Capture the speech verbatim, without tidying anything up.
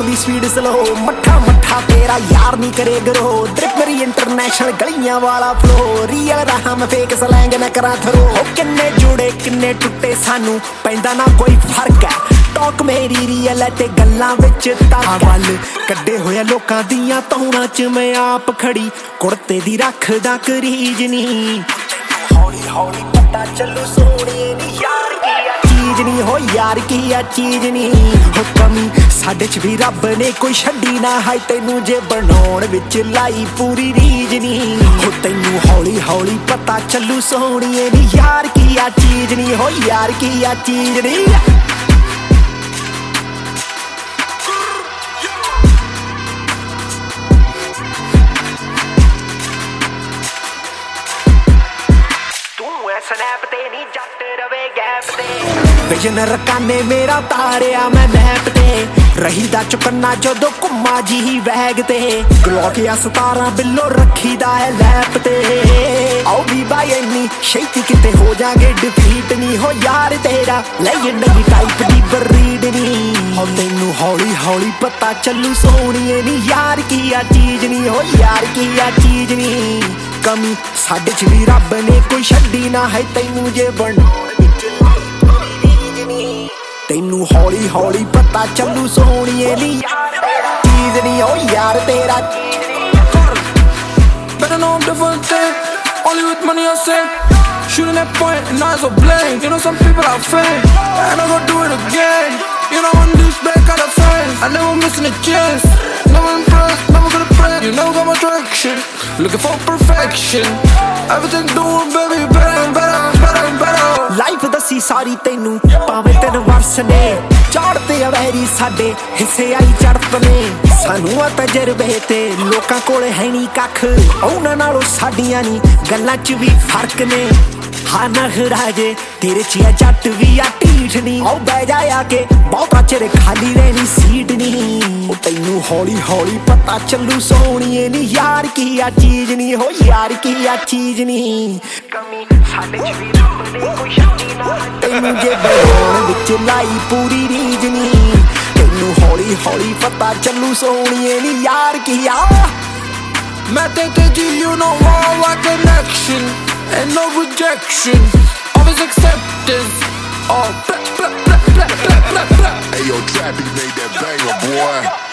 ਦੀ speed slow ਮੱਠਾ ਮੱਠਾ ਤੇਰਾ ਯਾਰ ਨਹੀਂ ਕਰੇ ਗਰੋ ਡ੍ਰਿਪ ਮੇਰੀ ਇੰਟਰਨੈਸ਼ਨਲ ਗਲੀਆਂ ਵਾਲਾ ਫਲੋ ਰੀਅਲ ਰਹਾ ਮੈਂ ਫੇਕ ਸਲੈਂਗ ਨਾ ਕਰਾਂ ਥਰੋ ਹੋ ਕਿੰਨੇ ਜੁੜੇ ਕਿੰਨੇ ਟੁੱਟੇ ਸਾਨੂੰ ਪੈਂਦਾ ਨਾ ਕੋਈ ਫਰਕ ਹੈ ਟੌਕ ਮੇਰੀ ਰੀਅਲ ਤੇ ਗੱਲਾਂ ਵਿੱਚ ਤਾਂ ਵੱਲ ਕੱਢੇ ਹੋਇਆ ਲੋਕਾਂ ਦੀਆਂ ਤੌਣਾਂ 'ਚ ਮੈਂ ਆਪ ਖੜੀ ਕੁੜਤੇ ਦੀ ਰੱਖਦਾ ਕਰੀਜ ਨੀ ਹੌਲੀ ਹੌਲੀ ਪਤਾ ਚੱਲੂ ਸੋਹਣੀਏ ਨੀ ਯਾਰ ਕੀ ਆ ਚੀਜ਼ ਨੀ ਹੋ ਯਾਰ ਕੀ ਆ ਚੀਜ਼ ਨੀ ਹੋ ਕਮੀ ਸਾਡੇ 'ਚ ਵੀ ਰੱਬ ਨੇ ਕੋਈ ਛੱਡੀ ਨਾ ਹੈ ਤੈਨੂੰ ਜੇ ਬਣਾਉਣ ਵਿੱਚ ਲਾਈ ਪੂਰੀ ਰੀਝ ਨੀ ਹੋ ਤੈਨੂੰ ਹੌਲੀ ਹੌਲੀ ਪਤਾ ਚੱਲੂ ਸੋਹਣੀਏ ਨੀ ਯਾਰ ਕੀ ਆ ਚੀਜ਼ ਨੀ ਹੋ ਯਾਰ ਕੀ ਆ ਚੀਜ਼ ਨੀ ਸਨੈਪ ਤੇ ਨਹੀਂ ਜੱਟ ਰਵੇ ਗੈਪ ਤੇ ਵਿਜਨ ਰਕਾਨੇ ਮੇਰਾ ਤਾਰਿਆ ਮੈਂ ਮੈਪ ਤੇ ਰਹੀਦਾ ਚੁਕੰਨਾ ਜਦੋਂ ਘੁੰਮਾ ਜੀ ਵੈਗ ਤੇ ਗਲੋਕ ਆ ਸਤਾਰਾਂ ਬਿੱਲੋ ਰੱਖੀਦਾ ਹੈ ਲੈਪ ਤੇ ਆਓ ਵੀ ਬਾਈ ਇੰਨੀ ਛੇਤੀ ਕਿਤੇ ਹੋ ਜਾਗੇ ਡਿਫੀਟ ਨਹੀਂ ਹੋ ਯਾਰ ਤੇਰਾ ਲੈਜੈਂਡਰੀ ਟਾਈਪ ਦੀ ਬਰੀਡ ਨਹੀਂ ਹੋ ਤੈਨੂੰ ਹੌਲੀ ਹੌਲੀ ਪਤਾ ਚੱਲੂ ਸੋਹਣੀਏ ਨੀ ਯਾਰ ਕੀ ਆ ਚੀਜ਼ ਨਹੀਂ ਹੋ ਯਾਰ ਕੀ ਆ ਚੀਜ਼ ਨਹੀਂ ਕਮੀ ਸਾਡੇ 'ਚ ਵੀ ਰੱਬ ਨੇ ਕੋਈ ਛੱਡੀ ਨਾ ਹੈ ਤੈਨੂੰ ਜੇ ਬਣਾਉਣ ਵਿੱਚ ਤੈਨੂੰ ਹੌਲੀ ਹੌਲੀ ਪਤਾ ਚੱਲੂ ਸੋਹਣੀਏ ਨੀ ਯਾਰ ਤੇਰਾ ਚੀਜ਼ ਨਹੀਂ ਓ ਯਾਰ ਤੇਰਾ ਚੀਜ਼ ਨਹੀਂ Better know I'm different thing. Only with money I say. Shooting that point and eyes are blank. You know some people are fake, and I'm gonna do it again. You know when this back got a friend, I never missing a chance. Never impressed, never gonna press. You never got my direction. Looking for perfection. Everything doing baby better and better and better and better. Life ਦੱਸੀ ਸਾਰੀ ਤੈਨੂੰ ਭਾਵੇਂ ਤਿੰਨ ਵਰਸ ਨੇ ਚੜ੍ਹਦੇ ਆ very ਸਾਡੇ ਹਿੱਸੇ ਆਈ ਚੜ੍ਹਤ ਨੇ ਸਾਨੂੰ ਆ ਤਜਰਬੇ ਤੇ ਲੋਕਾਂ ਕੋਲ ਹੈ ਨਹੀਂ ਕੱਖ ਉਹਨਾਂ ਨਾਲੋਂ ਸਾਡੀਆਂ ਨੀ ਗੱਲਾਂ 'ਚ ਵੀ ਫਰਕ ਨੇ ਹਾਂ ਨਖਰਾਜੇ ਤੇਰੇ 'ਚ ਆ ਜੱਟ ਵੀ ਆ ਢੀਠ ਨੀ ਆਓ ਬਹਿ ਜਾ ਆ ਕੇ ਬਹੁਤਾ ਚਿਰ ਖਾਲੀ ਰਹਿਣੀ ਸੀਟ ਨੀ ਉਹ ਤੈਨੂੰ ਹੌਲੀ ਹੌਲੀ ਪਤਾ ਚੱਲੂ ਸੋਹਣੀਏ ਨੀ ਯਾਰ ਕੀ ਆ ਚੀਜ਼ ਨੀ ਹੋ ਯਾਰ ਕੀ ਆ ਚੀਜ਼ ਨੀ ਕਮੀ ਸਾਡੇ 'ਚ ਵੀ ਰੱਬ ਨੇ ਕੋਈ ਛੱਡੀ ਨਾ ਤੈਨੂੰ ਜੇ ਬਣਾਉਣ ਵਿੱਚ ਲਾਈ ਪੂਰੀ ਰੀਝ ਨੀ ਤੈਨੂੰ ਹੌਲੀ ਹੌਲੀ ਪਤਾ ਚੱਲੂ ਸੋਹਣੀਏ ਨੀ ਯਾਰ ਕੀ ਆ ਮੈਂ ਤੇ ਤੇ ਜੀ you know all like connection and no rejection always acceptance oh blah blah blah blah blah blah. Hey yo Trappy made that banger boy.